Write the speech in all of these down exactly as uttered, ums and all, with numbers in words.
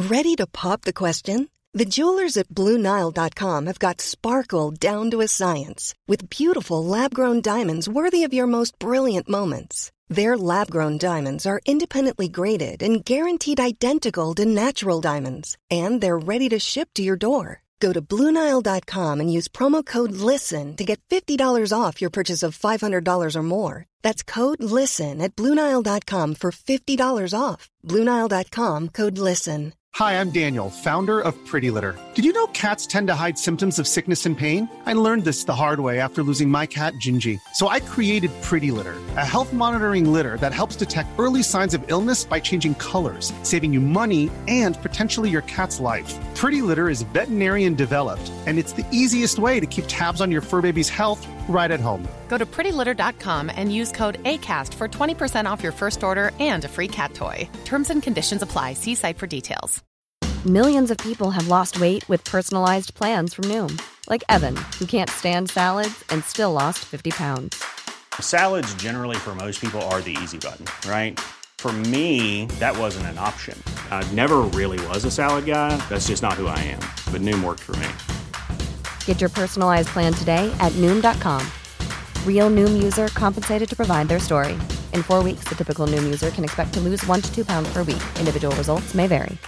Ready to pop the question? The jewelers at Blue Nile dot com have got sparkle down to a science with beautiful lab-grown diamonds worthy of your most brilliant moments. Their lab-grown diamonds are independently graded and guaranteed identical to natural diamonds, and they're ready to ship to your door. Go to Blue Nile dot com and use promo code LISTEN to get fifty dollars off your purchase of five hundred dollars or more. That's code LISTEN at Blue Nile dot com for fifty dollars off. Blue Nile dot com, code LISTEN. Hi, I'm Daniel, founder of Pretty Litter. Did you know cats tend to hide symptoms of sickness and pain? I learned this the hard way after losing my cat, Gingy. So I created Pretty Litter, a health monitoring litter that helps detect early signs of illness by changing colors, saving you money and potentially your cat's life. Pretty Litter is veterinarian developed, and it's the easiest way to keep tabs on your fur baby's health right at home. Go to pretty litter dot com and use code ACAST for twenty percent off your first order and a free cat toy. Terms and conditions apply. See site for details. Millions of people have lost weight with personalized plans from Noom. Like Evan, who can't stand salads and still lost fifty pounds. Salads generally for most people are the easy button, right? For me, that wasn't an option. I never really was a salad guy. That's just not who I am. But Noom worked for me. Get your personalized plan today at Noom dot com. Real Noom user compensated to provide their story. In four weeks, the typical Noom user can expect to lose one to two pounds per week. Individual results may vary.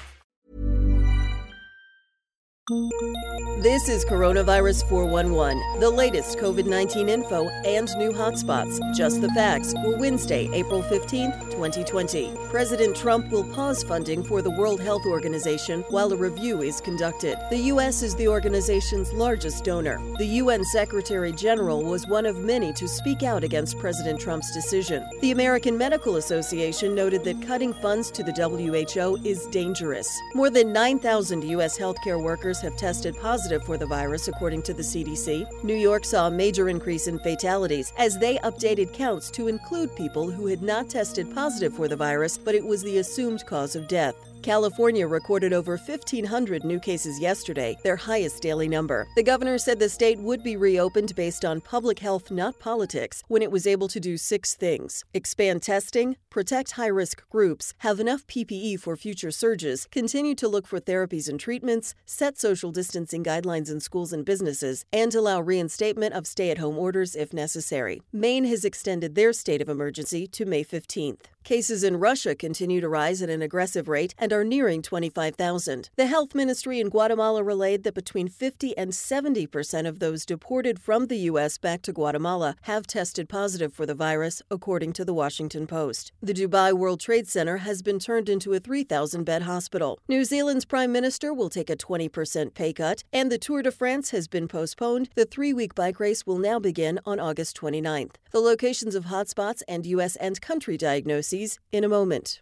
This is Coronavirus four one one, the latest COVID nineteen info and new hotspots. Just the facts for Wednesday, April fifteenth, twenty twenty. President Trump will pause funding for the World Health Organization while a review is conducted. The U S is the organization's largest donor. The U N Secretary General was one of many to speak out against President Trump's decision. The American Medical Association noted that cutting funds to the W H O is dangerous. More than nine thousand U S healthcare workers have tested positive for the virus, according to the C D C. New York saw a major increase in fatalities as they updated counts to include people who had not tested positive for the virus, but it was the assumed cause of death. California recorded over fifteen hundred new cases yesterday, their highest daily number. The governor said the state would be reopened based on public health, not politics, when it was able to do six things: expand testing, protect high-risk groups, have enough P P E for future surges, continue to look for therapies and treatments, set social distancing guidelines in schools and businesses, and allow reinstatement of stay-at-home orders if necessary. Maine has extended their state of emergency to May fifteenth. Cases in Russia continue to rise at an aggressive rate and are nearing twenty-five thousand. The health ministry in Guatemala relayed that between fifty and seventy percent of those deported from the U S back to Guatemala have tested positive for the virus, according to the Washington Post. The Dubai World Trade Center has been turned into a three thousand bed hospital. New Zealand's Prime Minister will take a twenty percent pay cut, and the Tour de France has been postponed. The three-week bike race will now begin on August twenty-ninth. The locations of hotspots and U S and country diagnoses in a moment.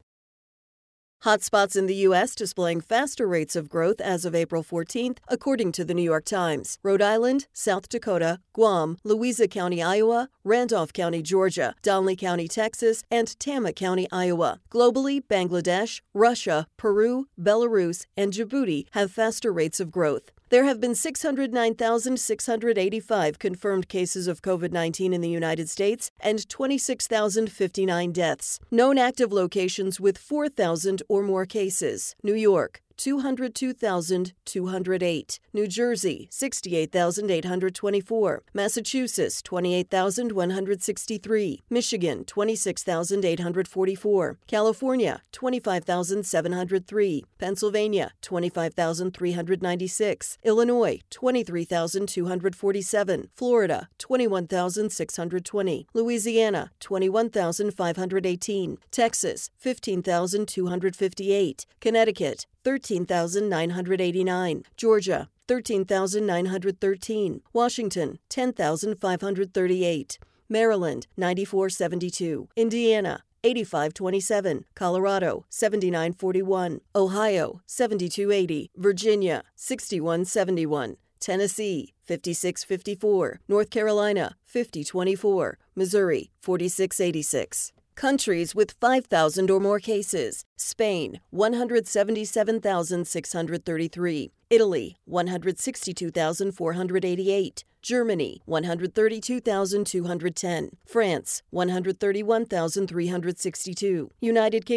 Hotspots in the U S displaying faster rates of growth as of April fourteenth, according to the New York Times. Rhode Island, South Dakota, Guam, Louisa County, Iowa, Randolph County, Georgia, Donley County, Texas, and Tama County, Iowa. Globally, Bangladesh, Russia, Peru, Belarus, and Djibouti have faster rates of growth. There have been six hundred nine thousand six hundred eighty-five confirmed cases of COVID nineteen in the United States and twenty-six thousand fifty-nine deaths. Known active locations with four thousand or more cases. New York, two hundred two thousand two hundred eight. New Jersey, sixty-eight thousand eight hundred twenty-four. Massachusetts, twenty-eight thousand one hundred sixty-three. Michigan, twenty-six thousand eight hundred forty-four. California, twenty-five thousand seven hundred three. Pennsylvania, twenty-five thousand three hundred ninety-six. Illinois, twenty-three thousand two hundred forty-seven. Florida, twenty-one thousand six hundred twenty. Louisiana, twenty-one thousand five hundred eighteen. Texas, fifteen thousand two hundred fifty-eight. Connecticut, thirteen thousand nine hundred eighty-nine. Georgia, thirteen thousand nine hundred thirteen. Washington, ten thousand five hundred thirty-eight. Maryland, ninety-four seventy-two. Indiana, eighty-five twenty-seven. Colorado, seventy-nine forty-one. Ohio, seventy-two eighty. Virginia, sixty-one seventy-one. Tennessee, fifty-six fifty-four. North Carolina, fifty twenty-four. Missouri, forty-six eighty-six. Countries with five thousand or more cases. Spain, one hundred seventy-seven thousand six hundred thirty-three. Italy, one hundred sixty-two thousand four hundred eighty-eight. Germany, one hundred thirty-two thousand two hundred ten. France, one hundred thirty-one thousand three hundred sixty-two. United Kingdom,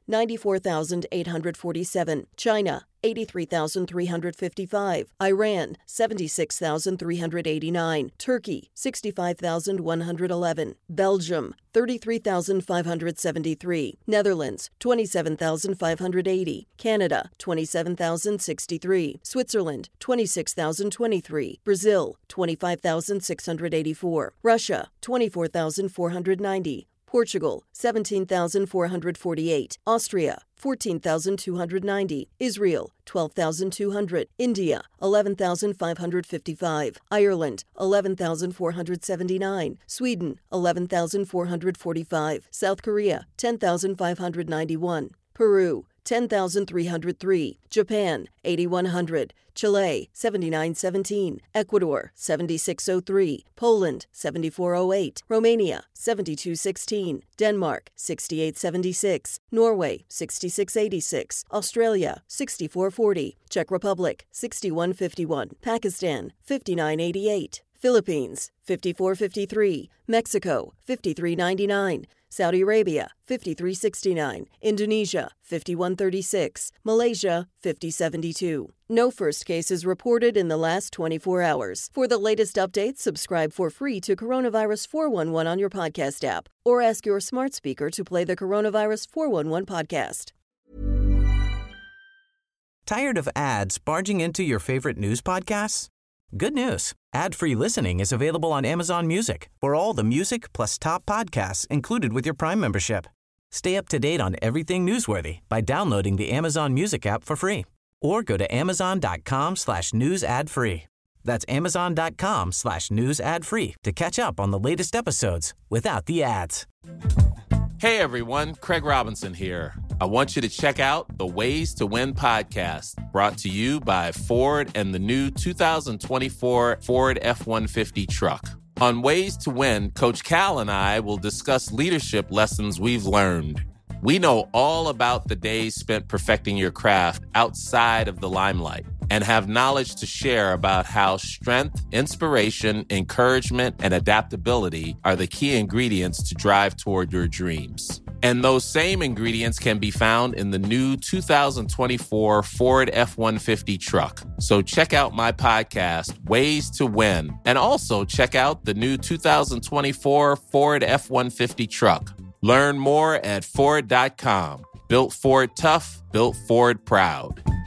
ninety-four thousand eight hundred forty-seven. China, eighty-three thousand three hundred fifty-five. Iran, seventy-six thousand three hundred eighty-nine. Turkey, sixty-five thousand one hundred eleven. Belgium, thirty-three thousand five hundred seventy-three. Netherlands, twenty-seven thousand five hundred eighty. Canada, twenty-seven thousand sixty-three. Switzerland, twenty-six thousand twenty-three. Brazil, twenty-five thousand six hundred eighty-four. Russia, twenty-four thousand four hundred ninety. Portugal, seventeen thousand four hundred forty-eight. Austria, fourteen thousand two hundred ninety. Israel, twelve thousand two hundred. India, eleven thousand five hundred fifty-five. Ireland, eleven thousand four hundred seventy-nine. Sweden, eleven thousand four hundred forty-five. South Korea, ten thousand five hundred ninety-one. Peru, ten thousand three hundred three. Japan, eight thousand one hundred. Chile, seventy-nine seventeen. Ecuador, seventy-six oh three. Poland, seventy-four oh eight. Romania, seventy-two sixteen. Denmark, sixty-eight seventy-six. Norway, sixty-six eighty-six. Australia, sixty-four forty. Czech Republic, sixty-one fifty-one. Pakistan, fifty-nine eighty-eight. Philippines, fifty-four fifty-three. Mexico, fifty-three ninety-nine. Saudi Arabia, fifty-three sixty-nine. Indonesia, fifty-one thirty-six. Malaysia, fifty seventy-two. No first cases reported in the last twenty-four hours. For the latest updates, subscribe for free to Coronavirus four one one on your podcast app or ask your smart speaker to play the Coronavirus four one one podcast. Tired of ads barging into your favorite news podcasts? Good news. Ad-free listening is available on Amazon Music for all the music plus top podcasts included with your Prime membership. Stay up to date on everything newsworthy by downloading the Amazon Music app for free or go to amazon.com slash news ad free. That's amazon.com slash news ad free to catch up on the latest episodes without the ads. Hey everyone, Craig Robinson here. I want you to check out the Ways to Win podcast, brought to you by Ford and the new two thousand twenty-four Ford F one fifty truck. On Ways to Win, Coach Cal and I will discuss leadership lessons we've learned. We know all about the days spent perfecting your craft outside of the limelight and have knowledge to share about how strength, inspiration, encouragement, and adaptability are the key ingredients to drive toward your dreams. And those same ingredients can be found in the new two thousand twenty-four Ford F one fifty truck. So check out my podcast, Ways to Win, and also check out the new two thousand twenty-four Ford F one fifty truck. Learn more at Ford dot com. Built Ford tough, built Ford proud.